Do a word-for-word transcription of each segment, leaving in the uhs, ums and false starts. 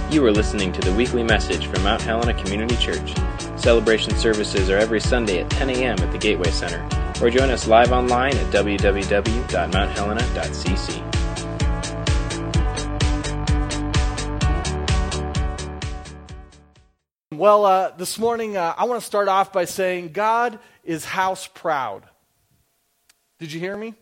You are listening to the weekly message from Mount Helena Community Church. Celebration services are every Sunday at ten a.m. at the Gateway Center, or join us live online at w w w dot mount helena dot c c. Well, uh, this morning uh, I want to start off by saying God is house proud. Did you hear me?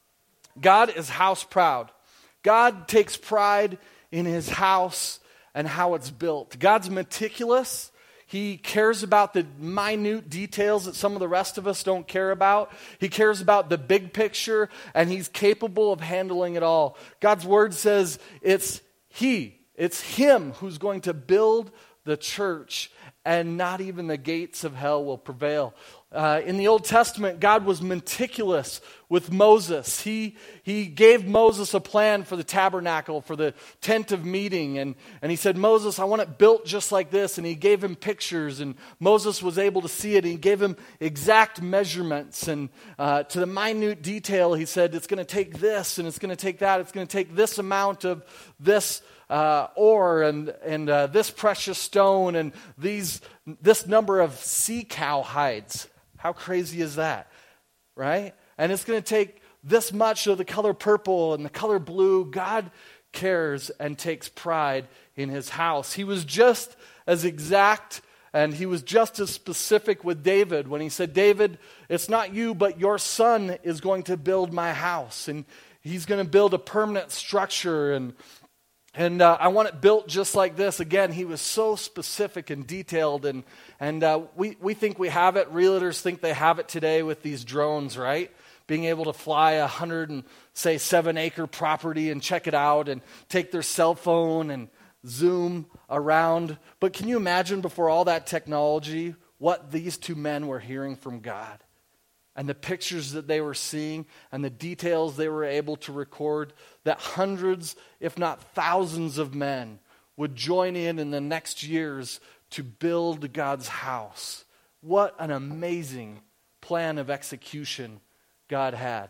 God is house proud. God takes pride in his house and how it's built. God's meticulous. He cares about the minute details that some of the rest of us don't care about. He cares about the big picture, and he's capable of handling it all. God's word says it's he, it's him who's going to build the church, and not even the gates of hell will prevail. Uh, in the Old Testament, God was meticulous with Moses. He he gave Moses a plan for the tabernacle, for the tent of meeting, and, and he said, Moses, I want it built just like this, and he gave him pictures, and Moses was able to see it, and he gave him exact measurements, and uh, to the minute detail, he said, it's going to take this, and it's going to take that, it's going to take this amount of this Uh, ore and and uh, this precious stone and these this number of sea cow hides. How crazy is that, right? And it's going to take this much of the color purple and the color blue. God cares and takes pride in his house. He was just as exact and he was just as specific with David when he said, David, it's not you, but your son is going to build my house. And he's going to build a permanent structure, and And uh, I want it built just like this. Again, he was so specific and detailed, and and uh, we, we think we have it. Realtors think they have it today with these drones, right? Being able to fly a hundred and say seven acre property and check it out and take their cell phone and zoom around. But can you imagine before all that technology what these two men were hearing from God? And the pictures that they were seeing and the details they were able to record, that hundreds, if not thousands of men would join in in the next years to build God's house. What an amazing plan of execution God had.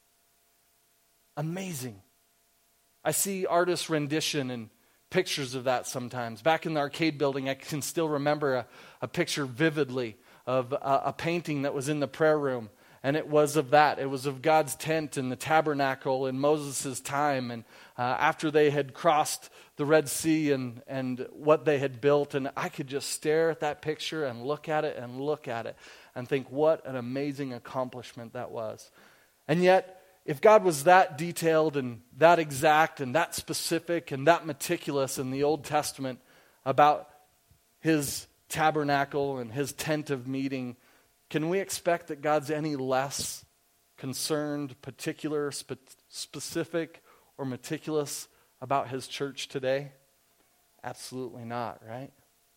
Amazing. I see artist rendition and pictures of that sometimes. Back in the arcade building, I can still remember a, a picture vividly of a, a painting that was in the prayer room, and it was of that. It was of God's tent and the tabernacle in Moses' time, and uh, after they had crossed the Red Sea and, and what they had built, and I could just stare at that picture and look at it and look at it and think what an amazing accomplishment that was. And yet, if God was that detailed and that exact and that specific and that meticulous in the Old Testament about his tabernacle and his tent of meeting, can we expect that God's any less concerned, particular, spe- specific, or meticulous about his church today? Absolutely not, right?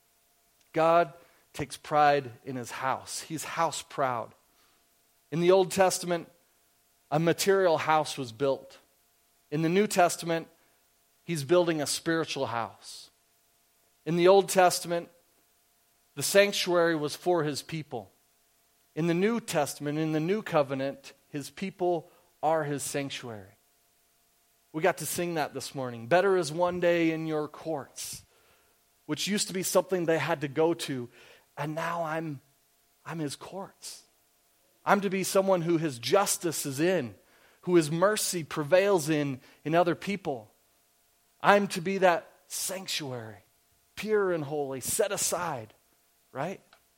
God takes pride in his house. He's house proud. In the Old Testament, a material house was built. In the New Testament, he's building a spiritual house. In the Old Testament, the sanctuary was for his people. In the New Testament, in the New Covenant, his people are his sanctuary. We got to sing that this morning. Better is one day in your courts, which used to be something they had to go to, and now I'm, I'm his courts. I'm to be someone who his justice is in, who his mercy prevails in, in other people. I'm to be that sanctuary, pure and holy, set aside, right?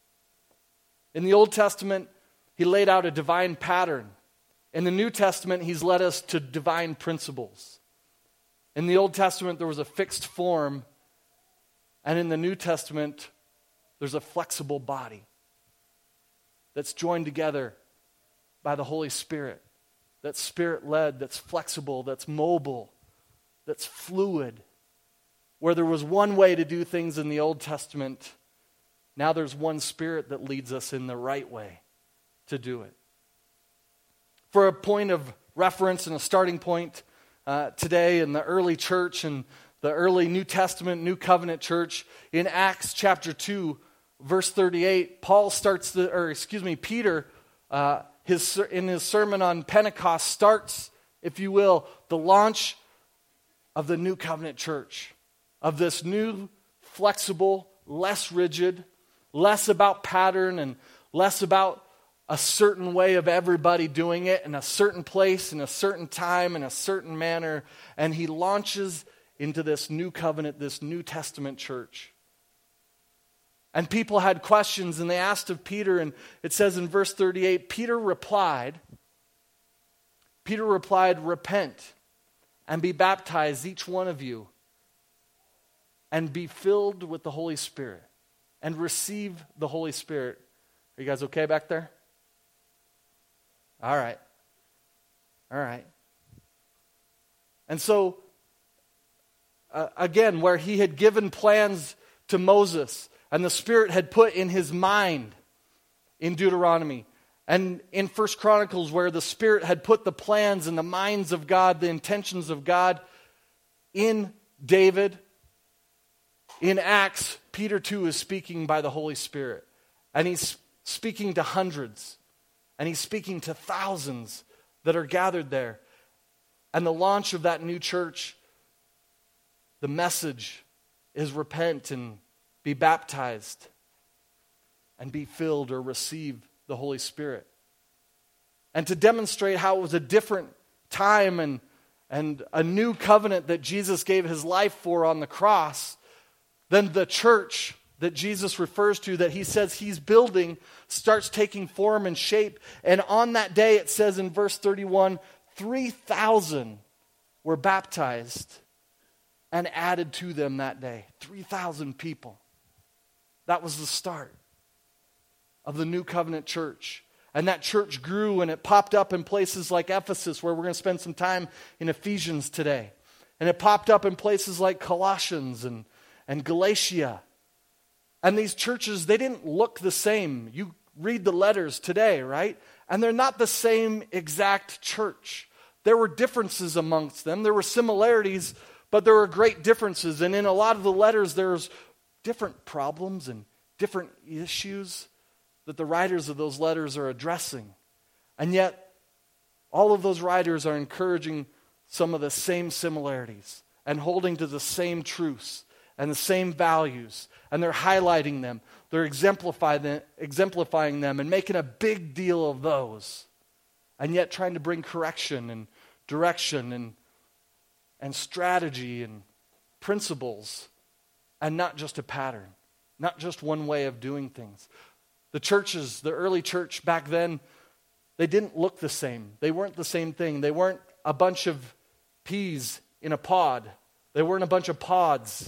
In the Old Testament, he laid out a divine pattern. In the New Testament, he's led us to divine principles. In the Old Testament, there was a fixed form, and in the New Testament, there's a flexible body that's joined together by the Holy Spirit, that's Spirit-led, that's flexible, that's mobile, that's fluid. Where there was one way to do things in the Old Testament, now there's one Spirit that leads us in the right way to do it. For a point of reference and a starting point uh, today in the early church and the early New Testament, New Covenant church, in Acts chapter two, verse thirty-eight, Paul starts the, or excuse me, Peter, uh, his in his sermon on Pentecost starts, if you will, the launch of the New Covenant church, of this new, flexible, less rigid, less about pattern and less about a certain way of everybody doing it in a certain place, in a certain time, in a certain manner. And he launches into this new covenant, this New Testament church. And people had questions, and they asked of Peter, and it says in verse thirty-eight, Peter replied, Peter replied, repent and be baptized, each one of you, and be filled with the Holy Spirit, and receive the Holy Spirit. Are you guys okay back there? All right. All right. And so, uh, again, where he had given plans to Moses, and the Spirit had put in his mind in Deuteronomy, and in First Chronicles, where the Spirit had put the plans and the minds of God, the intentions of God in David, in Acts, Peter too is speaking by the Holy Spirit. And he's speaking to hundreds. And he's speaking to thousands that are gathered there. And the launch of that new church, the message is repent and be baptized and be filled or receive the Holy Spirit. And to demonstrate how it was a different time and, and a new covenant that Jesus gave his life for on the cross, then the church that Jesus refers to, that he says he's building, starts taking form and shape. And on that day, it says in verse thirty-one, three thousand were baptized and added to them that day. three thousand people. That was the start of the New Covenant church. And that church grew, and it popped up in places like Ephesus, where we're going to spend some time in Ephesians today. And it popped up in places like Colossians and, and Galatia. And these churches, they didn't look the same. You read the letters today, right? And they're not the same exact church. There were differences amongst them. There were similarities, but there were great differences. And in a lot of the letters, there's different problems and different issues that the writers of those letters are addressing. And yet, all of those writers are encouraging some of the same similarities and holding to the same truths and the same values. And they're highlighting them. They're exemplify them, exemplifying them and making a big deal of those. And yet trying to bring correction and direction and, and strategy and principles, and not just a pattern, not just one way of doing things. The churches, the early church back then, they didn't look the same. They weren't the same thing. They weren't a bunch of peas in a pod. They weren't a bunch of pods.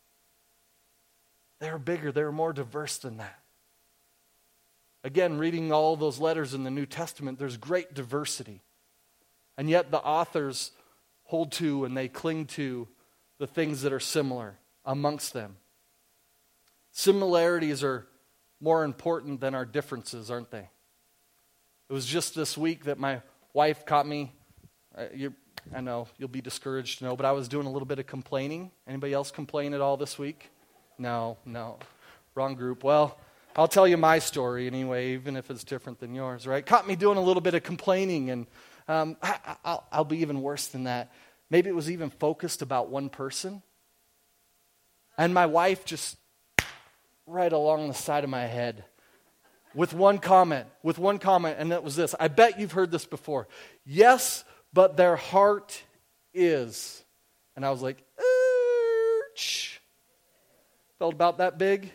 They were bigger. They were more diverse than that. Again, reading all those letters in the New Testament, there's great diversity. And yet the authors hold to and they cling to the things that are similar amongst them. Similarities are more important than our differences, aren't they? It was just this week that my wife caught me. Uh, you, I know, you'll be discouraged to know, but I was doing a little bit of complaining. Anybody else complain at all this week? No, no. Wrong group. Well, I'll tell you my story anyway, even if it's different than yours, right? Caught me doing a little bit of complaining, and um, I, I'll, I'll be even worse than that. Maybe it was even focused about one person. And my wife just right along the side of my head with one comment, with one comment, and that was this. I bet you've heard this before. Yes, but their heart is. And I was like, ouch. Felt about that big.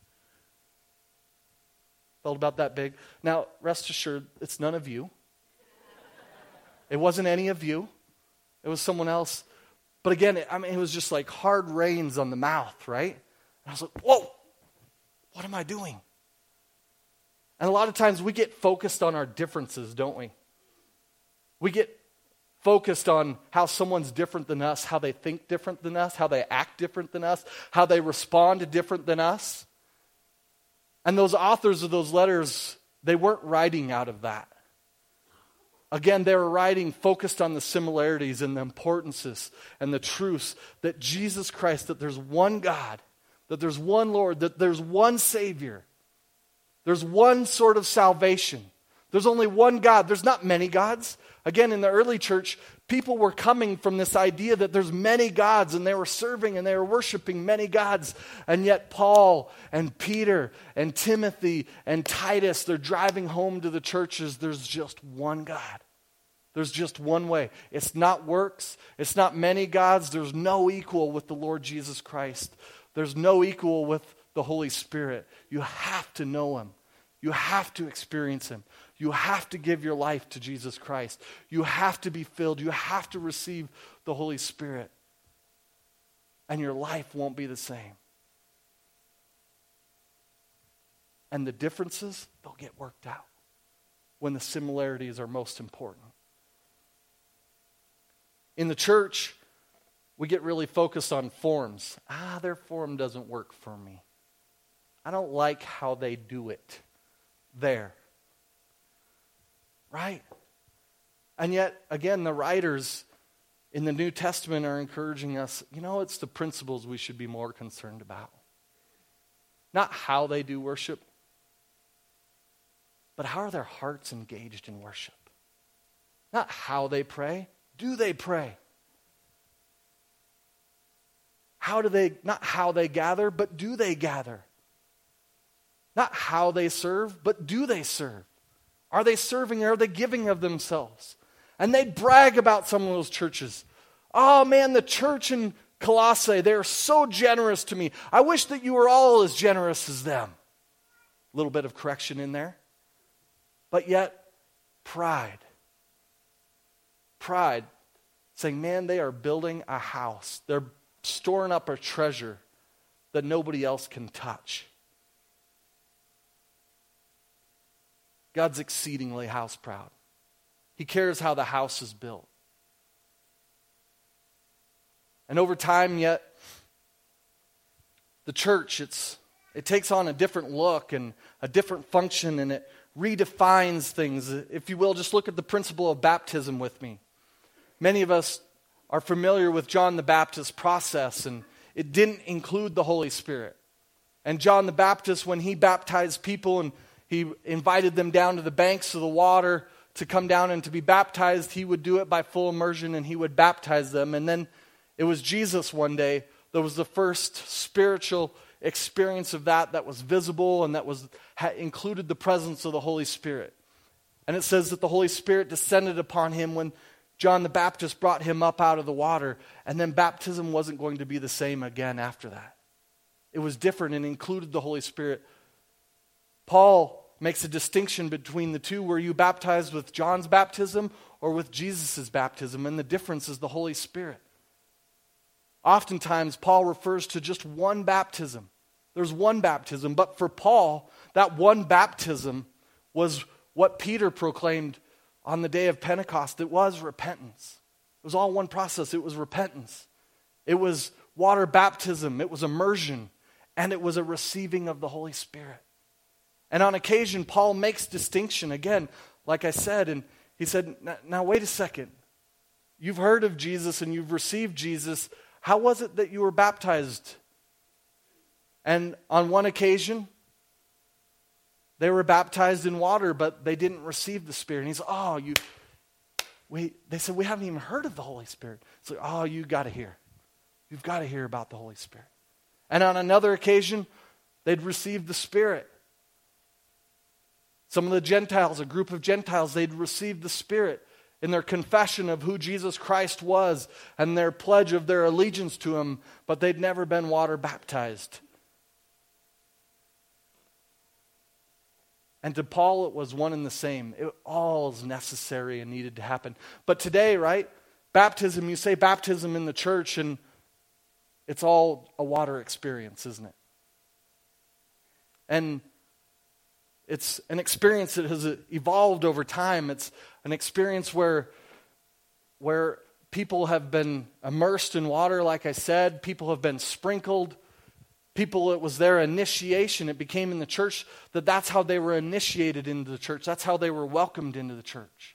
Felt about that big. Now, rest assured, it's none of you. It wasn't any of you. It was someone else. But again, it, I mean, it was just like hard reins on the mouth, right? And I was like, whoa. What am I doing? And a lot of times we get focused on our differences, don't we? We get focused on how someone's different than us, how they think different than us, how they act different than us, how they respond different than us. And those authors of those letters, they weren't writing out of that. Again, they were writing focused on the similarities and the importances and the truths that Jesus Christ, that there's one God, that there's one Lord, that there's one Savior. There's one sort of salvation. There's only one God. There's not many gods. Again, in the early church, people were coming from this idea that there's many gods, and they were serving and they were worshiping many gods. And yet Paul and Peter and Timothy and Titus, they're driving home to the churches. There's just one God. There's just one way. It's not works. It's not many gods. There's no equal with the Lord Jesus Christ. There's no equal with the Holy Spirit. You have to know Him. You have to experience Him. You have to give your life to Jesus Christ. You have to be filled. You have to receive the Holy Spirit. And your life won't be the same. And the differences, they'll get worked out when the similarities are most important. In the church, we get really focused on forms. Ah, their form doesn't work for me. I don't like how they do it there. Right? And yet, again, the writers in the New Testament are encouraging us, you know, it's the principles we should be more concerned about. Not how they do worship, but how are their hearts engaged in worship? Not how they pray, do they pray? How do they, not how they gather, but do they gather? Not how they serve, but do they serve? Are they serving or are they giving of themselves? And they brag about some of those churches. Oh man, the church in Colossae, they're so generous to me. I wish that you were all as generous as them. A little bit of correction in there. But yet, pride. Pride. Saying, man, they are building a house. They're storing up a treasure that nobody else can touch. God's exceedingly house proud. He cares how the house is built. And over time, yet, the church, it's it takes on a different look and a different function, and it redefines things. If you will, just look at the principle of baptism with me. Many of us are familiar with John the Baptist's process, and it didn't include the Holy Spirit. And John the Baptist, when he baptized people and he invited them down to the banks of the water to come down and to be baptized, he would do it by full immersion and he would baptize them. And then it was Jesus one day that was the first spiritual experience of that that was visible and that was ha, included the presence of the Holy Spirit. And it says that the Holy Spirit descended upon him when John the Baptist brought him up out of the water, and then baptism wasn't going to be the same again after that. It was different and included the Holy Spirit. Paul makes a distinction between the two. Were you baptized with John's baptism or with Jesus' baptism? And the difference is the Holy Spirit. Oftentimes, Paul refers to just one baptism. There's one baptism, but for Paul, that one baptism was what Peter proclaimed on the day of Pentecost. It was repentance. It was all one process. It was repentance. It was water baptism. It was immersion. And it was a receiving of the Holy Spirit. And on occasion, Paul makes distinction. Again, like I said, and he said, now wait a second. You've heard of Jesus and you've received Jesus. How was it that you were baptized? And on one occasion, they were baptized in water, but they didn't receive the Spirit. And he's, oh, you, we, they said, we haven't even heard of the Holy Spirit. It's like, oh, you got to hear. You've got to hear about the Holy Spirit. And on another occasion, they'd received the Spirit. Some of the Gentiles, a group of Gentiles, they'd received the Spirit in their confession of who Jesus Christ was and their pledge of their allegiance to Him, but they'd never been water baptized. And to Paul, it was one and the same. It all is necessary and needed to happen. But today, right, baptism, you say baptism in the church, and it's all a water experience, isn't it? And it's an experience that has evolved over time. It's an experience where, where people have been immersed in water, like I said. People have been sprinkled. People, it was their initiation. It became in the church that that's how they were initiated into the church. That's how they were welcomed into the church.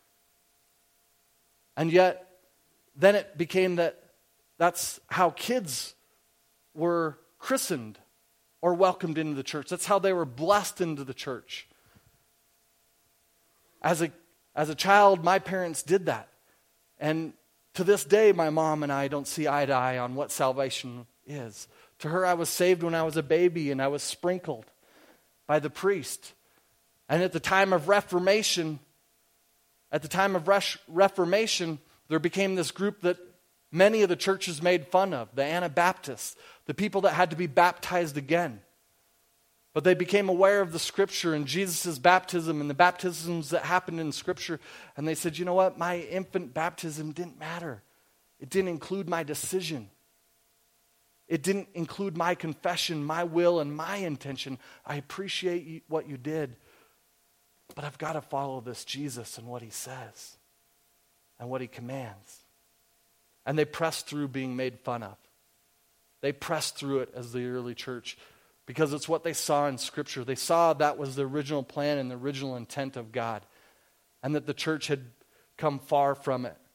And yet, then it became that that's how kids were christened or welcomed into the church. That's how they were blessed into the church. As a, as a child, my parents did that. And to this day, my mom and I don't see eye to eye on what salvation is. To her, I was saved when I was a baby and I was sprinkled by the priest. And at the time of Reformation, at the time of Res- Reformation, there became this group that many of the churches made fun of, the Anabaptists, the people that had to be baptized again. But they became aware of the Scripture and Jesus' baptism and the baptisms that happened in Scripture. And they said, you know what? My infant baptism didn't matter. It didn't include my decision. It didn't include my confession, my will, and my intention. I appreciate you, what you did. But I've got to follow this Jesus and what he says and what he commands. And they pressed through being made fun of. They pressed through it as the early church because it's what they saw in Scripture. They saw that was the original plan and the original intent of God, and that the church had come far from it.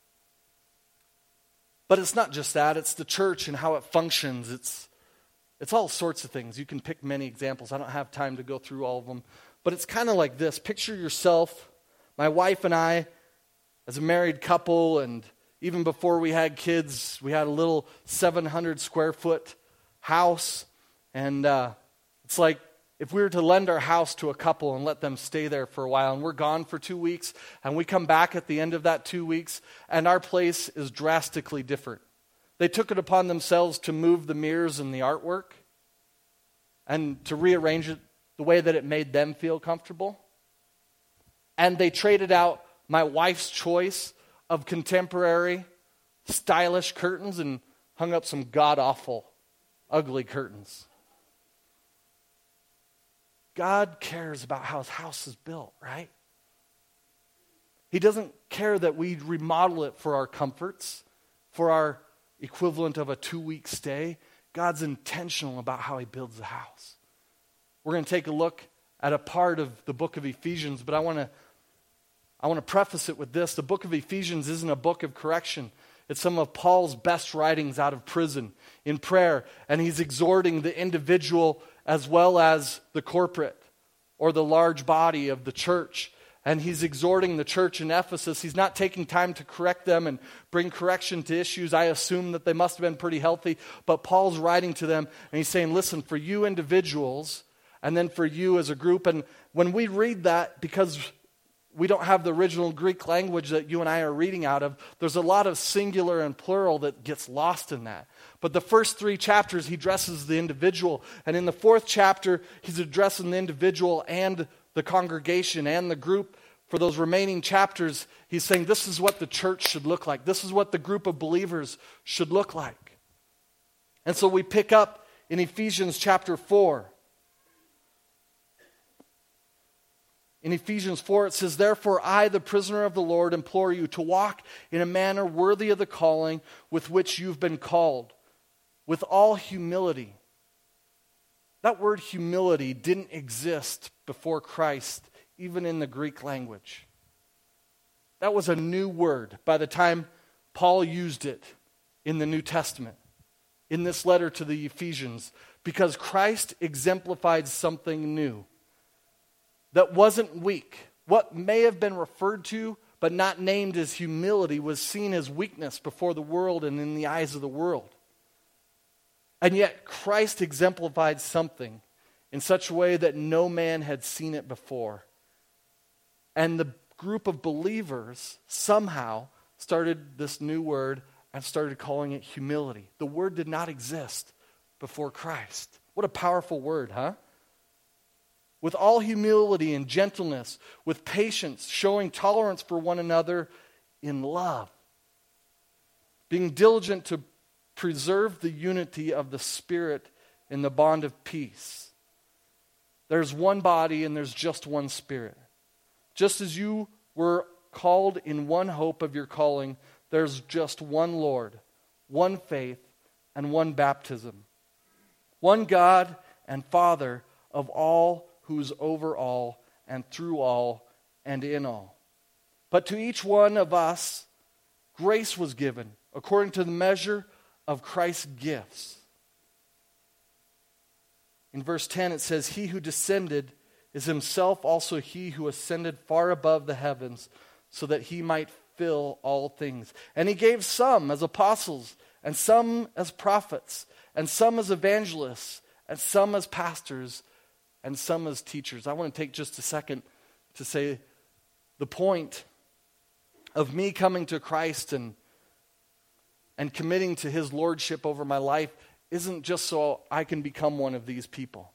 But it's not just that. It's the church and how it functions. It's, it's all sorts of things. You can pick many examples. I don't have time to go through all of them. But it's kind of like this. Picture yourself, my wife and I, as a married couple, and even before we had kids, we had a little seven hundred square foot house. And uh, it's like if we were to lend our house to a couple and let them stay there for a while, and we're gone for two weeks, and we come back at the end of that two weeks, and our place is drastically different. They took it upon themselves to move the mirrors and the artwork and to rearrange it the way that it made them feel comfortable. And they traded out my wife's choice of contemporary, stylish curtains and hung up some god-awful, ugly curtains. God cares about how his house is built, right? He doesn't care that we remodel it for our comforts, for our equivalent of a two-week stay. God's intentional about how he builds the house. We're going to take a look at a part of the book of Ephesians, but I want to I want to preface it with this. The book of Ephesians isn't a book of correction. It's some of Paul's best writings out of prison in prayer, and he's exhorting the individual as well as the corporate or the large body of the church. And he's exhorting the church in Ephesus. He's not taking time to correct them and bring correction to issues. I assume that they must have been pretty healthy, but Paul's writing to them, and he's saying, listen, for you individuals, and then for you as a group. And when we read that, because we don't have the original Greek language that you and I are reading out of, there's a lot of singular and plural that gets lost in that. But the first three chapters, he addresses the individual. And in the fourth chapter, he's addressing the individual and the congregation and the group. For those remaining chapters, he's saying this is what the church should look like. This is what the group of believers should look like. And so we pick up in Ephesians chapter four. In Ephesians four, it says, therefore I, the prisoner of the Lord, implore you to walk in a manner worthy of the calling with which you've been called, with all humility. That word humility didn't exist before Christ, even in the Greek language. That was a new word by the time Paul used it in the New Testament, in this letter to the Ephesians, because Christ exemplified something new that wasn't weak. What may have been referred to but not named as humility was seen as weakness before the world and in the eyes of the world. And yet Christ exemplified something in such a way that no man had seen it before. And the group of believers somehow started this new word and started calling it humility. The word did not exist before Christ. What a powerful word, huh? With all humility and gentleness, with patience, showing tolerance for one another in love, being diligent to preserve the unity of the Spirit in the bond of peace. There's one body and there's just one Spirit. Just as you were called in one hope of your calling, there's just one Lord, one faith, and one baptism. One God and Father of all, who's over all and through all and in all. But to each one of us, grace was given according to the measure of Christ's gifts. In verse ten it says, he who descended is himself also he who ascended far above the heavens, so that he might fill all things. And he gave some as apostles, and some as prophets, and some as evangelists, and some as pastors, and some as teachers. I want to take just a second to say the point of me coming to Christ and, and committing to his lordship over my life isn't just so I can become one of these people.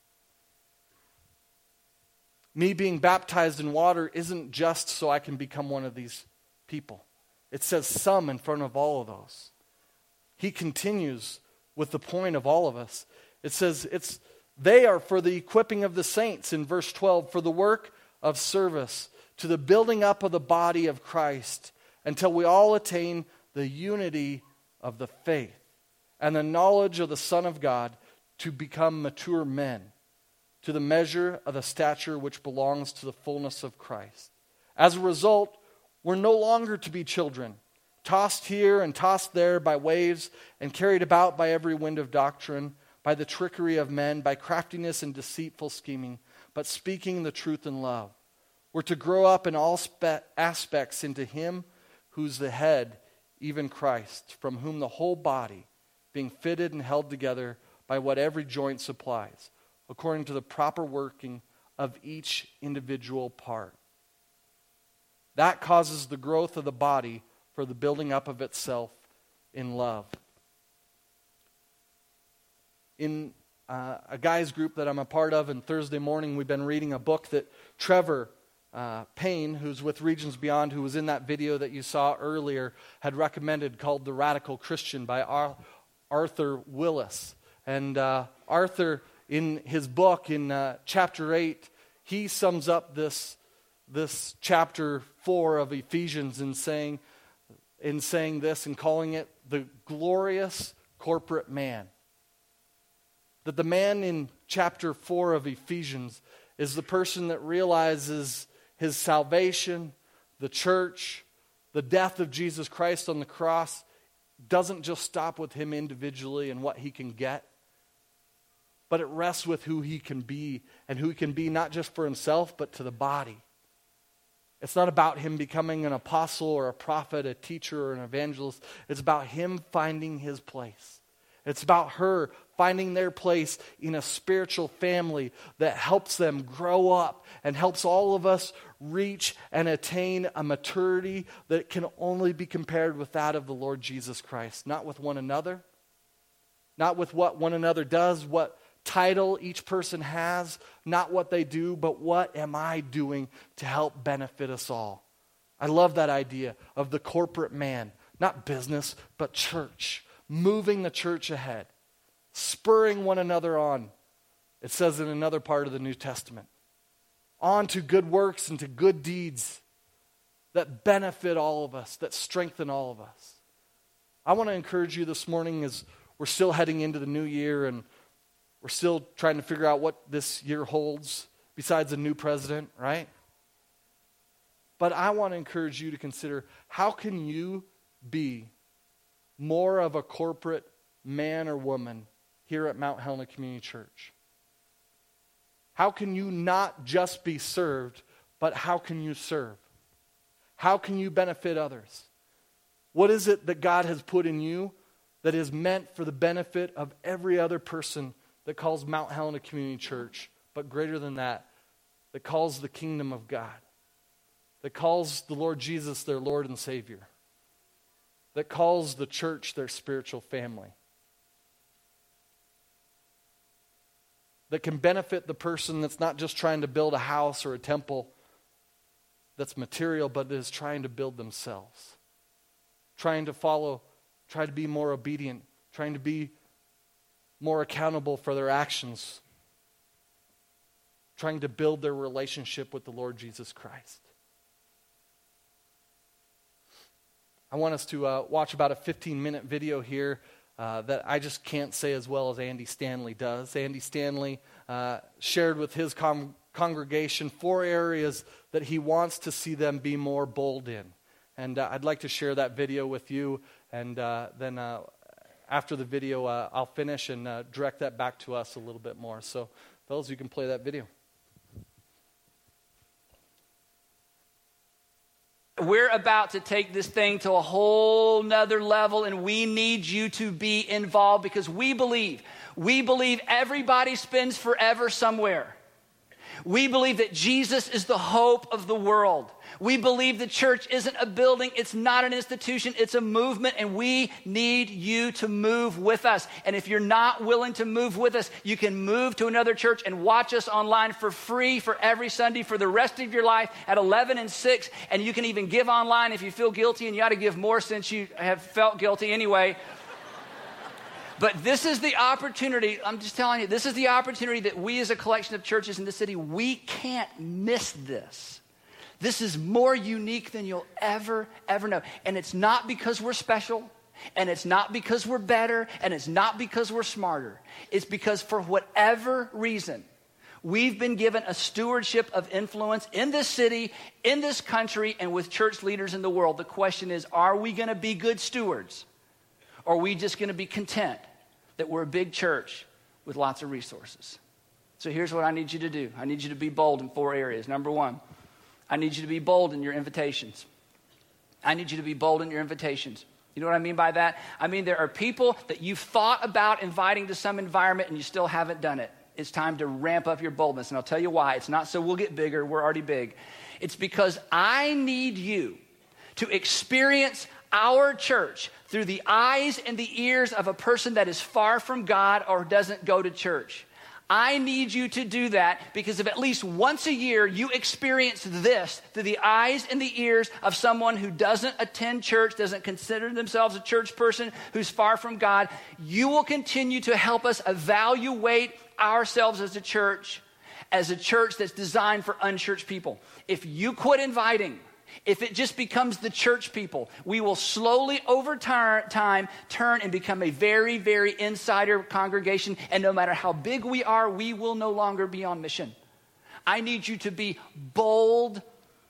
Me being baptized in water isn't just so I can become one of these people. It says some in front of all of those. He continues with the point of all of us. It says it's they are for the equipping of the saints in verse twelve, for the work of service, to the building up of the body of Christ, until we all attain the unity of the faith and the knowledge of the Son of God, to become mature men, to the measure of the stature which belongs to the fullness of Christ. As a result, we're no longer to be children, tossed here and tossed there by waves and carried about by every wind of doctrine, by the trickery of men, by craftiness and deceitful scheming, but speaking the truth in love. We're to grow up in all spe- aspects into him who's the head, even Christ, from whom the whole body, being fitted and held together by what every joint supplies, according to the proper working of each individual part. That causes the growth of the body for the building up of itself in love. In uh, a guys group that I'm a part of, and Thursday morning we've been reading a book that Trevor uh, Payne, who's with Regions Beyond, who was in that video that you saw earlier, had recommended, called The Radical Christian by Ar- Arthur Willis. And uh, Arthur, in his book, in uh, chapter eight, he sums up this, this chapter four of Ephesians in saying, in saying this and calling it the glorious corporate man. That the man in chapter four of Ephesians is the person that realizes his salvation, the church, the death of Jesus Christ on the cross doesn't just stop with him individually and what he can get, but it rests with who he can be, and who he can be not just for himself, but to the body. It's not about him becoming an apostle or a prophet, a teacher or an evangelist. It's about him finding his place. It's about her finding their place in a spiritual family that helps them grow up and helps all of us reach and attain a maturity that can only be compared with that of the Lord Jesus Christ. Not with one another, not with what one another does, what title each person has, not what they do, but what am I doing to help benefit us all? I love that idea of the corporate man, not business, but church. Moving the church ahead, spurring one another on. It says in another part of the New Testament, on to good works and to good deeds that benefit all of us, that strengthen all of us. I want to encourage you this morning, as we're still heading into the new year and we're still trying to figure out what this year holds besides a new president, right? But I want to encourage you to consider, how can you be more of a corporate man or woman here at Mount Helena Community Church? How can you not just be served, but how can you serve? How can you benefit others? What is it that God has put in you that is meant for the benefit of every other person that calls Mount Helena Community Church, but greater than that, that calls the kingdom of God, that calls the Lord Jesus their Lord and Savior, that calls the church their spiritual family, that can benefit the person that's not just trying to build a house or a temple that's material, but is trying to build themselves, trying to follow, try to be more obedient, trying to be more accountable for their actions, trying to build their relationship with the Lord Jesus Christ. I want us to uh, watch about a fifteen-minute video here uh, that I just can't say as well as Andy Stanley does. Andy Stanley uh, shared with his com- congregation four areas that he wants to see them be more bold in. And uh, I'd like to share that video with you, and uh, then uh, after the video, uh, I'll finish and uh, direct that back to us a little bit more. So, fellas, you can play that video. We're about to take this thing to a whole nother level, and we need you to be involved because we believe, we believe everybody spends forever somewhere. We believe that Jesus is the hope of the world. We believe the church isn't a building, it's not an institution, it's a movement, and we need you to move with us. And if you're not willing to move with us, you can move to another church and watch us online for free for every Sunday for the rest of your life at eleven and six. And you can even give online if you feel guilty, and you ought to give more since you have felt guilty anyway. But this is the opportunity, I'm just telling you, this is the opportunity that we as a collection of churches in the city, we can't miss this. This is more unique than you'll ever, ever know. And it's not because we're special, and it's not because we're better, and it's not because we're smarter. It's because for whatever reason, we've been given a stewardship of influence in this city, in this country, and with church leaders in the world. The question is, are we going to be good stewards? Or are we just going to be content that we're a big church with lots of resources? So here's what I need you to do. I need you to be bold in four areas. Number one, I need you to be bold in your invitations. I need you to be bold in your invitations. You know what I mean by that? I mean, there are people that you've thought about inviting to some environment and you still haven't done it. It's time to ramp up your boldness. And I'll tell you why. It's not so we'll get bigger. We're already big. It's because I need you to experience our church through the eyes and the ears of a person that is far from God or doesn't go to church. I need you to do that because if at least once a year you experience this through the eyes and the ears of someone who doesn't attend church, doesn't consider themselves a church person, who's far from God, you will continue to help us evaluate ourselves as a church, as a church that's designed for unchurched people. If you quit inviting, if it just becomes the church people, we will slowly over tar- time turn and become a very, very insider congregation. And no matter how big we are, we will no longer be on mission. I need you to be bold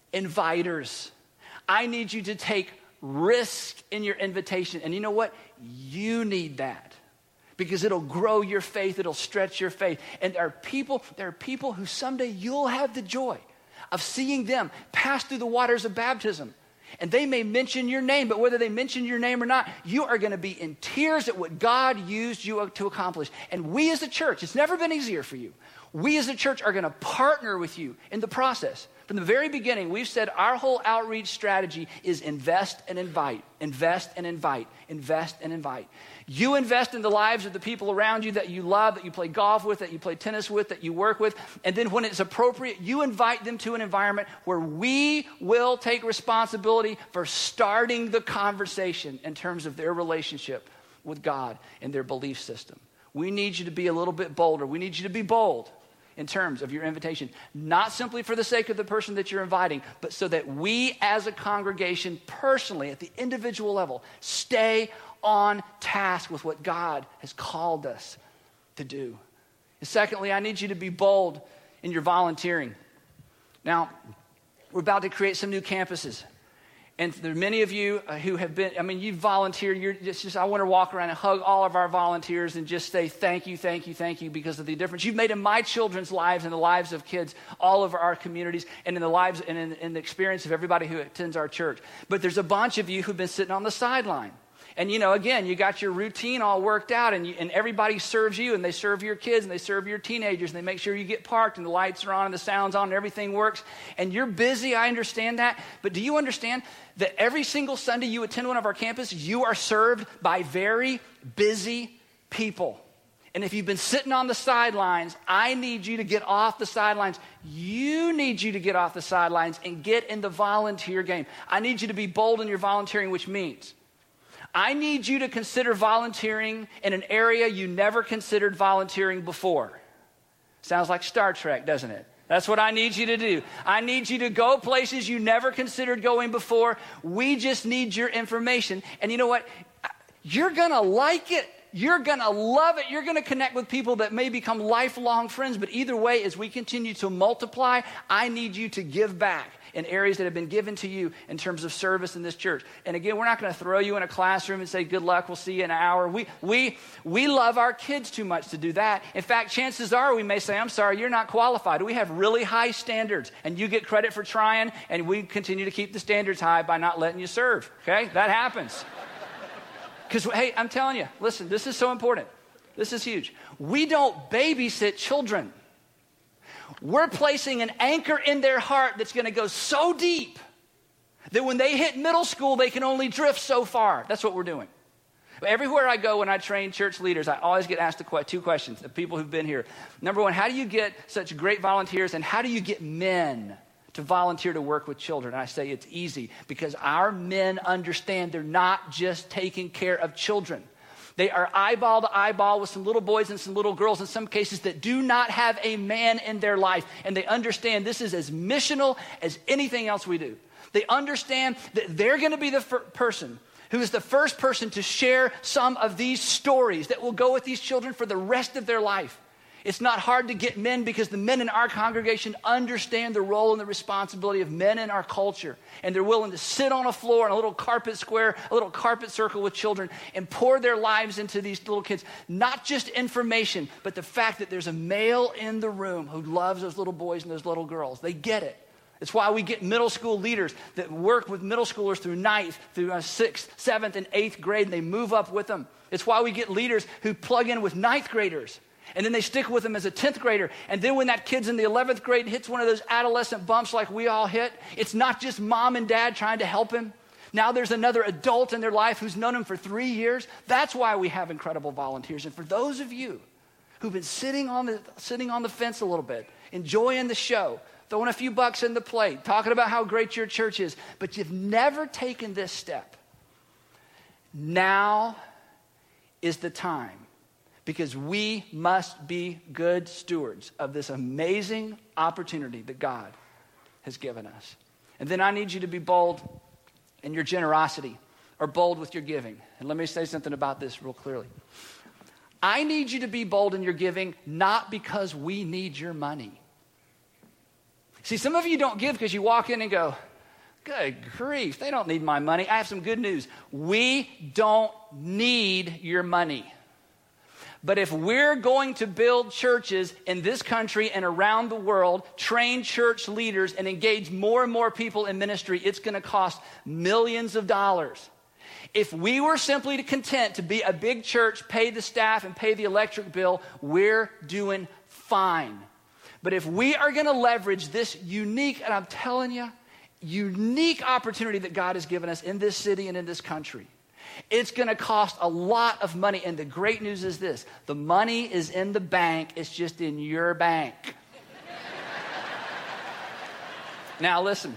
inviters. I need you to take risk in your invitation. And you know what? You need that because it'll grow your faith. It'll stretch your faith. And there are people, there are people who someday you'll have the joy of seeing them pass through the waters of baptism. And they may mention your name, but whether they mention your name or not, you are going to be in tears at what God used you to accomplish. And we as a church, it's never been easier for you. We as a church are going to partner with you in the process. From the very beginning, we've said our whole outreach strategy is invest and invite, invest and invite, invest and invite. You invest in the lives of the people around you that you love, that you play golf with, that you play tennis with, that you work with. And then when it's appropriate, you invite them to an environment where we will take responsibility for starting the conversation in terms of their relationship with God and their belief system. We need you to be a little bit bolder. We need you to be bold in terms of your invitation, not simply for the sake of the person that you're inviting, but so that we as a congregation personally at the individual level stay on task with what God has called us to do. And secondly, I need you to be bold in your volunteering. Now, we're about to create some new campuses. And there are many of you who have been, I mean, you've volunteered. You're just, just, I want to walk around and hug all of our volunteers and just say thank you, thank you, thank you because of the difference you've made in my children's lives and the lives of kids all over our communities and in the lives and in, in the experience of everybody who attends our church. But there's a bunch of you who've been sitting on the sideline. And, you know, again, you got your routine all worked out and, you, and everybody serves you and they serve your kids and they serve your teenagers and they make sure you get parked and the lights are on and the sound's on and everything works. And you're busy, I understand that. But do you understand that every single Sunday you attend one of our campuses, you are served by very busy people? And if you've been sitting on the sidelines, I need you to get off the sidelines. You need you to get off the sidelines and get in the volunteer game. I need you to be bold in your volunteering, which means I need you to consider volunteering in an area you never considered volunteering before. Sounds like Star Trek, doesn't it? That's what I need you to do. I need you to go places you never considered going before. We just need your information. And you know what? You're going to like it. You're going to love it. You're going to connect with people that may become lifelong friends. But either way, as we continue to multiply, I need you to give back in areas that have been given to you in terms of service in this church. And again, we're not going to throw you in a classroom and say, good luck, we'll see you in an hour. We, we, we love our kids too much to do that. In fact, chances are we may say, I'm sorry, you're not qualified. We have really high standards, and you get credit for trying, and we continue to keep the standards high by not letting you serve, okay? That happens. Because, hey, I'm telling you, listen, this is so important. This is huge. We don't babysit children. We're placing an anchor in their heart that's going to go so deep that when they hit middle school, they can only drift so far. That's what we're doing. Everywhere I go when I train church leaders, I always get asked two questions of people who've been here. Number one, how do you get such great volunteers, and how do you get men to volunteer to work with children? And I say it's easy, because our men understand they're not just taking care of children. They are eyeball to eyeball with some little boys and some little girls in some cases that do not have a man in their life. And they understand this is as missional as anything else we do. They understand that they're going to be the fir- person who is the first person to share some of these stories that will go with these children for the rest of their life. It's not hard to get men, because the men in our congregation understand the role and the responsibility of men in our culture. And they're willing to sit on a floor in a little carpet square, a little carpet circle with children, and pour their lives into these little kids. Not just information, but the fact that there's a male in the room who loves those little boys and those little girls. They get it. It's why we get middle school leaders that work with middle schoolers through ninth, through uh, sixth, seventh, and eighth grade, and they move up with them. It's why we get leaders who plug in with ninth graders. And then they stick with them as a tenth grader. And then when that kid's in the eleventh grade and hits one of those adolescent bumps like we all hit, it's not just mom and dad trying to help him. Now there's another adult in their life who's known him for three years. That's why we have incredible volunteers. And for those of you who've been sitting on the, sitting on the fence a little bit, enjoying the show, throwing a few bucks in the plate, talking about how great your church is, but you've never taken this step, now is the time. Because we must be good stewards of this amazing opportunity that God has given us. And then I need you to be bold in your generosity, or bold with your giving. And let me say something about this real clearly. I need you to be bold in your giving, not because we need your money. See, some of you don't give because you walk in and go, good grief, they don't need my money. I have some good news. We don't need your money. But if we're going to build churches in this country and around the world, train church leaders, and engage more and more people in ministry, it's going to cost millions of dollars. If we were simply content to be a big church, pay the staff, and pay the electric bill, we're doing fine. But if we are going to leverage this unique, and I'm telling you, unique opportunity that God has given us in this city and in this country, it's going to cost a lot of money. And the great news is this: the money is in the bank. It's just in your bank. Now listen.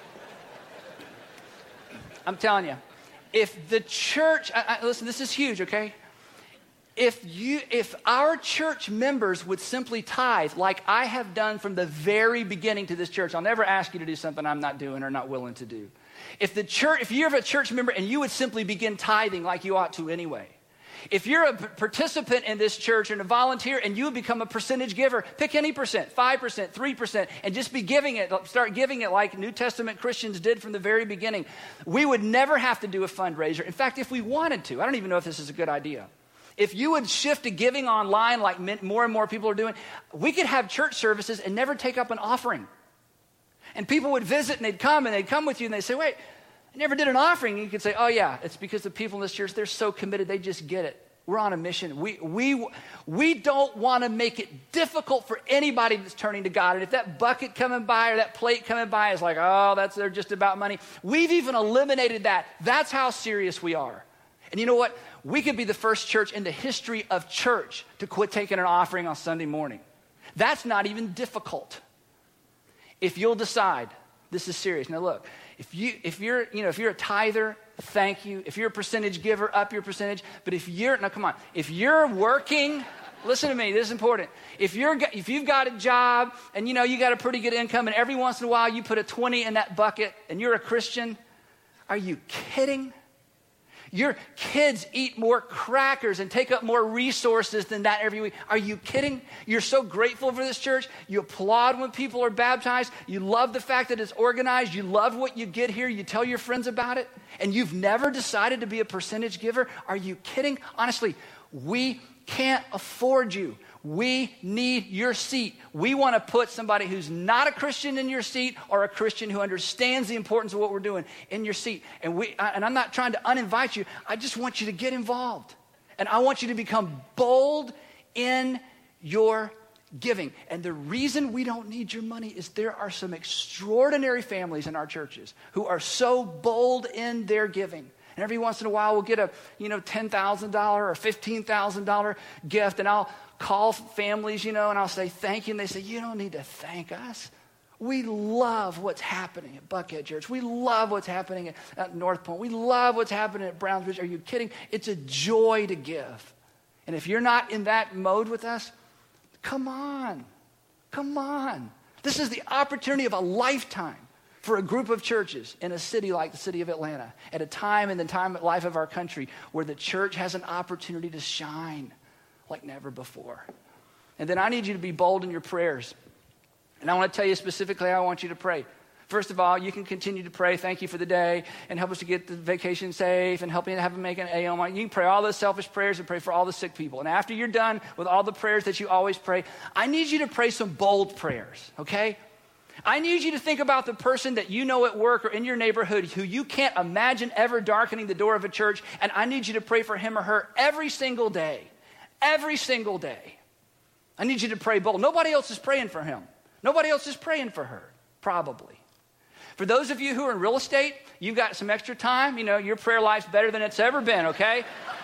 I'm telling you, if the church, I, I, listen, this is huge, okay? If you, if our church members would simply tithe like I have done from the very beginning to this church, I'll never ask you to do something I'm not doing or not willing to do. If the church, if you're a church member and you would simply begin tithing like you ought to anyway. If you're a participant in this church and a volunteer and you would become a percentage giver, pick any percent, five percent, three percent, and just be giving it, start giving it like New Testament Christians did from the very beginning. We would never have to do a fundraiser. In fact, if we wanted to, I don't even know if this is a good idea. If you would shift to giving online like more and more people are doing, we could have church services and never take up an offering. And people would visit and they'd come and they'd come with you and they'd say, wait, I never did an offering. And you could say, oh yeah, it's because the people in this church, they're so committed, they just get it. We're on a mission. We, we, we don't want to make it difficult for anybody that's turning to God. And if that bucket coming by or that plate coming by is like, oh, that's they're just about money, we've even eliminated that. That's how serious we are. And you know what? We could be the first church in the history of church to quit taking an offering on Sunday morning. That's not even difficult. If you'll decide, this is serious. Now look, if you if you're you know if you're a tither, thank you. If you're a percentage giver, up your percentage. But if you're now come on, if you're working, listen to me, this is important. If you're if you've got a job and you know you got a pretty good income and every once in a while you put a twenty in that bucket and you're a Christian, are you kidding? Your kids eat more crackers and take up more resources than that every week. Are you kidding? You're so grateful for this church. You applaud when people are baptized. You love the fact that it's organized. You love what you get here. You tell your friends about it. And you've never decided to be a percentage giver. Are you kidding? Honestly, we can't afford you. We need your seat. We want to put somebody who's not a Christian in your seat or a Christian who understands the importance of what we're doing in your seat. And we, and I'm not trying to uninvite you. I just want you to get involved. And I want you to become bold in your giving. And the reason we don't need your money is there are some extraordinary families in our churches who are so bold in their giving. And every once in a while we'll get a, you know, ten thousand dollars or fifteen thousand dollars gift, and I'll call families, you know, and I'll say thank you, and they say, you don't need to thank us. We love what's happening at Buckhead Church. We love what's happening at, at North Point. We love what's happening at Browns Ridge. Are you kidding? It's a joy to give. And if you're not in that mode with us, come on. Come on. This is the opportunity of a lifetime for a group of churches in a city like the city of Atlanta, at a time in the time life of our country where the church has an opportunity to shine like never before. And then I need you to be bold in your prayers. And I want to tell you specifically how I want you to pray. First of all, you can continue to pray, thank you for the day, and help us to get the vacation safe, and help me to have them make an A O M. You can pray all those selfish prayers and pray for all the sick people. And after you're done with all the prayers that you always pray, I need you to pray some bold prayers, okay? I need you to think about the person that you know at work or in your neighborhood who you can't imagine ever darkening the door of a church, and I need you to pray for him or her every single day. Every single day. I need you to pray bold. Nobody else is praying for him. Nobody else is praying for her, probably. For those of you who are in real estate, you've got some extra time. You know, your prayer life's better than it's ever been, okay?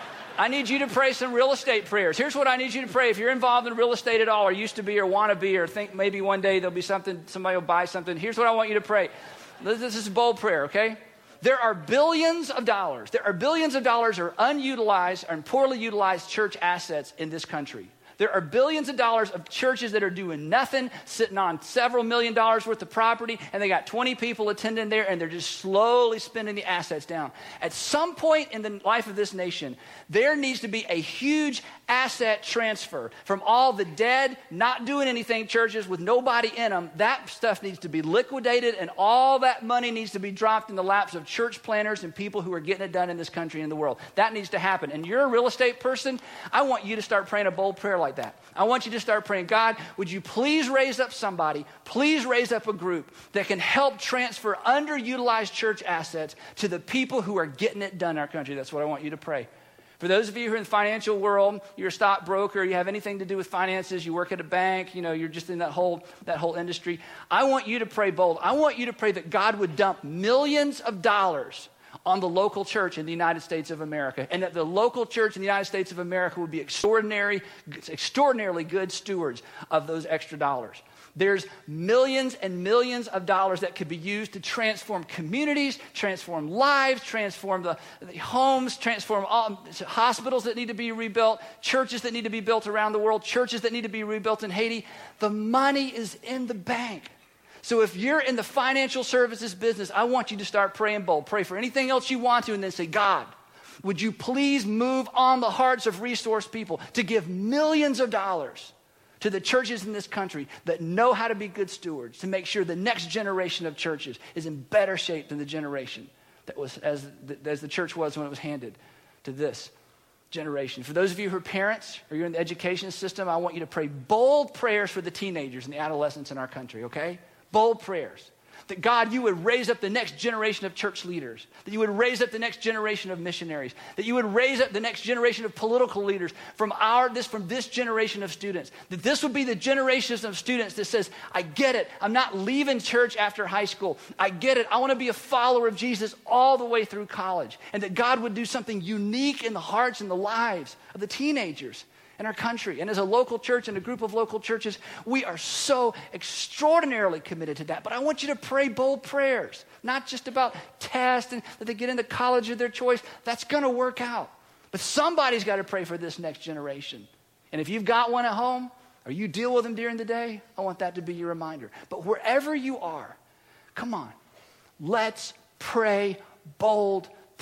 I need you to pray some real estate prayers. Here's what I need you to pray. If you're involved in real estate at all, or used to be, or want to be, or think maybe one day there'll be something, somebody will buy something, here's what I want you to pray. This is a bold prayer, okay? There are billions of dollars. There are billions of dollars of unutilized and poorly utilized church assets in this country. There are billions of dollars of churches that are doing nothing, sitting on several million dollars worth of property, and they got twenty people attending there, and they're just slowly spending the assets down. At some point in the life of this nation, there needs to be a huge asset transfer from all the dead, not doing anything churches with nobody in them. That stuff needs to be liquidated, and all that money needs to be dropped in the laps of church planners and people who are getting it done in this country and in the world. That needs to happen. And you're a real estate person, I want you to start praying a bold prayer like that. I want you to start praying, God, would you please raise up somebody, please raise up a group that can help transfer underutilized church assets to the people who are getting it done in our country. That's what I want you to pray. For those of you who are in the financial world, you're a stockbroker, you have anything to do with finances, you work at a bank, you know, you're just in that whole, that whole industry. I want you to pray bold. I want you to pray that God would dump millions of dollars on the local church in the United States of America, and that the local church in the United States of America would be extraordinary, extraordinarily good stewards of those extra dollars. There's millions and millions of dollars that could be used to transform communities, transform lives, transform the, the homes, transform all, hospitals that need to be rebuilt, churches that need to be built around the world, churches that need to be rebuilt in Haiti. The money is in the bank. So if you're in the financial services business, I want you to start praying bold. Pray for anything else you want to, and then say, God, would you please move on the hearts of resource people to give millions of dollars to the churches in this country that know how to be good stewards, to make sure the next generation of churches is in better shape than the generation that was as the, as the church was when it was handed to this generation. For those of you who are parents or you're in the education system, I want you to pray bold prayers for the teenagers and the adolescents in our country, okay? Bold prayers. That God, you would raise up the next generation of church leaders. That you would raise up the next generation of missionaries. That you would raise up the next generation of political leaders from our this from this generation of students. That this would be the generation of students that says, I get it. I'm not leaving church after high school. I get it. I want to be a follower of Jesus all the way through college. And that God would do something unique in the hearts and the lives of the teenagers in our country. And as a local church and a group of local churches, we are so extraordinarily committed to that. But I want you to pray bold prayers, not just about tests and that they get into college of their choice. That's going to work out. But somebody's got to pray for this next generation. And if you've got one at home or you deal with them during the day, I want that to be your reminder. But wherever you are, come on, let's pray bold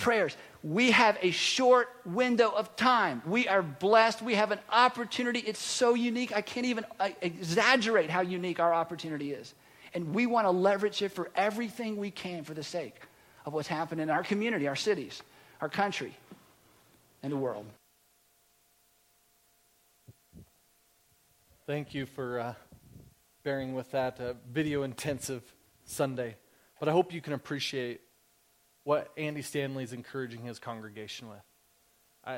prayers. We have a short window of time. We are blessed. We have an opportunity. It's so unique. I can't even exaggerate how unique our opportunity is. And we want to leverage it for everything we can for the sake of what's happening in our community, our cities, our country, and the world. Thank you for uh, bearing with that uh, video-intensive Sunday. But I hope you can appreciate what Andy Stanley is encouraging his congregation with. I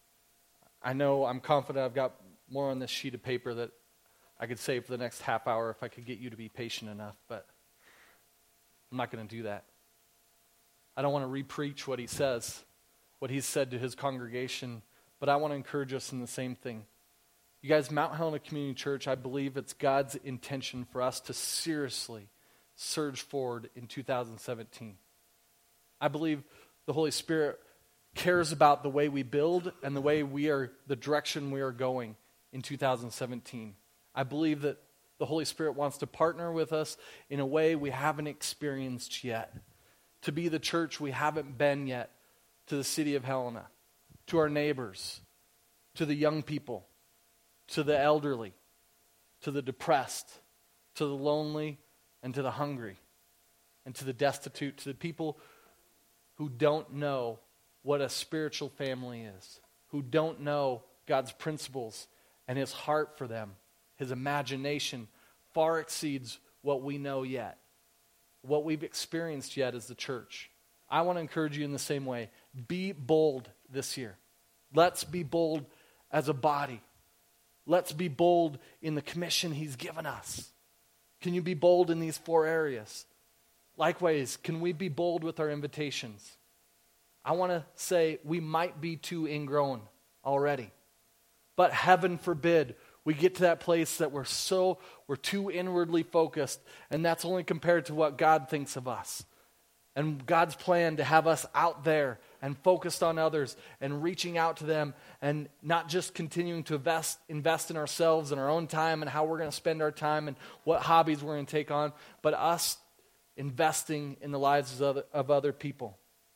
I know, I'm confident I've got more on this sheet of paper that I could say for the next half hour if I could get you to be patient enough, but I'm not going to do that. I don't want to re-preach what he says, what he's said to his congregation, but I want to encourage us in the same thing. You guys, Mount Helena Community Church, I believe it's God's intention for us to seriously surge forward in two thousand seventeen. I believe the Holy Spirit cares about the way we build and the way we are, the direction we are going in two thousand seventeen. I believe that the Holy Spirit wants to partner with us in a way we haven't experienced yet, to be the church we haven't been yet to the city of Helena, to our neighbors, to the young people, to the elderly, to the depressed, to the lonely, and to the hungry, and to the destitute, to the people who don't know what a spiritual family is, who don't know God's principles and his heart for them. His imagination far exceeds what we know yet, what we've experienced yet as the church. I want to encourage you in the same way. Be bold this year. Let's be bold as a body. Let's be bold in the commission he's given us. Can you be bold in these four areas? Likewise, can we be bold with our invitations? I want to say we might be too ingrown already. But heaven forbid we get to that place that we're so, we're too inwardly focused, and that's only compared to what God thinks of us. And God's plan to have us out there and focused on others and reaching out to them and not just continuing to invest, invest in ourselves and our own time and how we're going to spend our time and what hobbies we're going to take on, but us investing in the lives of other, of other people.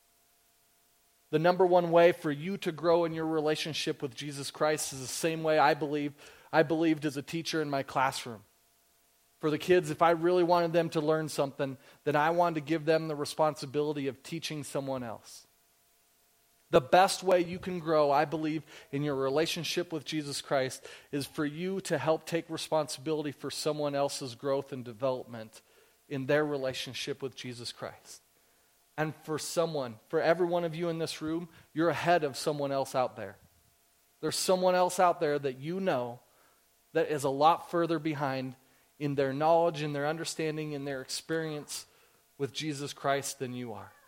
The number one way for you to grow in your relationship with Jesus Christ is the same way I believe I believed as a teacher in my classroom. For the kids, if I really wanted them to learn something, then I wanted to give them the responsibility of teaching someone else. The best way you can grow, I believe, in your relationship with Jesus Christ is for you to help take responsibility for someone else's growth and development in their relationship with Jesus Christ. And for someone, for every one of you in this room, you're ahead of someone else out there. There's someone else out there that you know that is a lot further behind in their knowledge, in their understanding, in their experience with Jesus Christ than you are.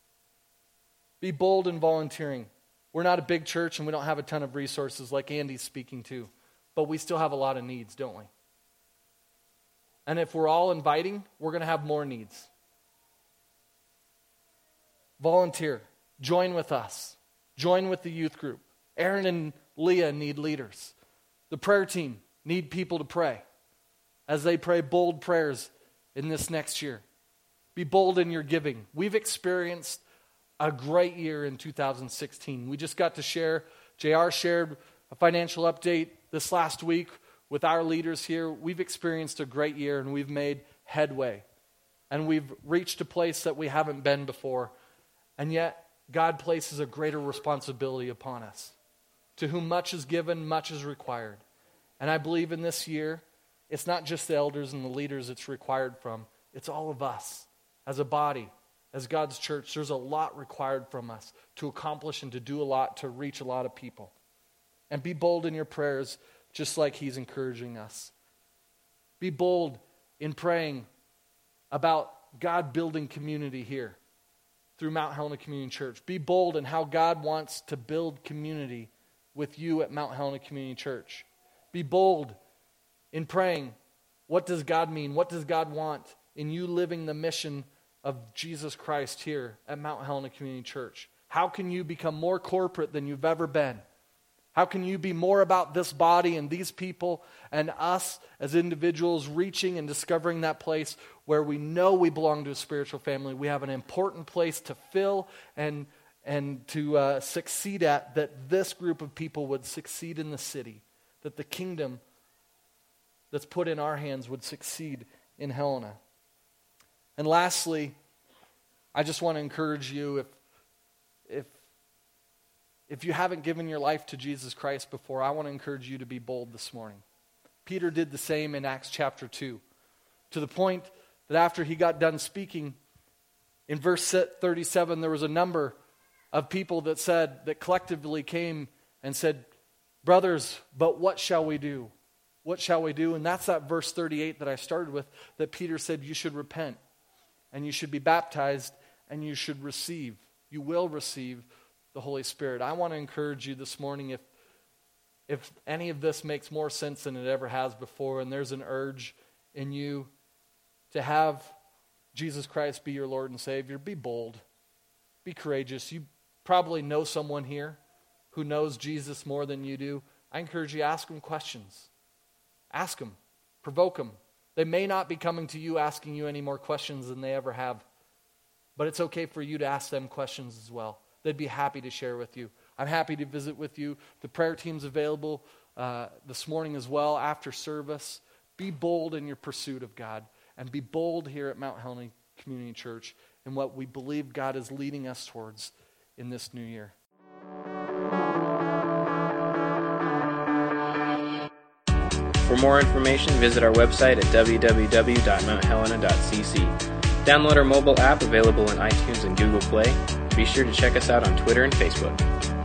Be bold in volunteering. We're not a big church and we don't have a ton of resources like Andy's speaking to, but we still have a lot of needs, don't we? And if we're all inviting, we're going to have more needs. Volunteer. Join with us. Join with the youth group. Aaron and Leah need leaders. The prayer team need people to pray as they pray bold prayers in this next year. Be bold in your giving. We've experienced a great year in two thousand sixteen. We just got to share, J R shared a financial update this last week with our leaders here. We've experienced a great year and we've made headway. And we've reached a place that we haven't been before. And yet, God places a greater responsibility upon us. To whom much is given, much is required. And I believe in this year, it's not just the elders and the leaders it's required from. It's all of us as a body, as God's church. There's a lot required from us to accomplish and to do a lot, to reach a lot of people. And be bold in your prayers, just like he's encouraging us. Be bold in praying about God building community here through Mount Helena Community Church. Be bold in how God wants to build community with you at Mount Helena Community Church. Be bold in praying, what does God mean? What does God want in you living the mission of Jesus Christ here at Mount Helena Community Church? How can you become more corporate than you've ever been? How can you be more about this body and these people and us as individuals reaching and discovering that place where we know we belong to a spiritual family? We have an important place to fill and and to uh, succeed at, that this group of people would succeed in the city, that the kingdom that's put in our hands would succeed in Helena. And lastly, I just want to encourage you, if if if you haven't given your life to Jesus Christ before, I want to encourage you to be bold this morning. Peter did the same in Acts chapter two, to the point that after he got done speaking, in verse thirty-seven, there was a number of people that said, that collectively came and said, brothers, but what shall we do? What shall we do? And that's that verse thirty-eight that I started with, that Peter said you should repent, and you should be baptized, and you should receive. You will receive the Holy Spirit. I want to encourage you this morning, if if any of this makes more sense than it ever has before, and there's an urge in you to have Jesus Christ be your Lord and Savior, be bold. Be courageous. You probably know someone here who knows Jesus more than you do. I encourage you to ask them questions. Ask them. Provoke them. They may not be coming to you asking you any more questions than they ever have. But it's okay for you to ask them questions as well. They'd be happy to share with you. I'm happy to visit with you. The prayer team's available uh, this morning as well after service. Be bold in your pursuit of God. And be bold here at Mount Helena Community Church in what we believe God is leading us towards in this new year. For more information, visit our website at w w w dot mount helena dot c c. Download our mobile app available in iTunes and Google Play. Be sure to check us out on Twitter and Facebook.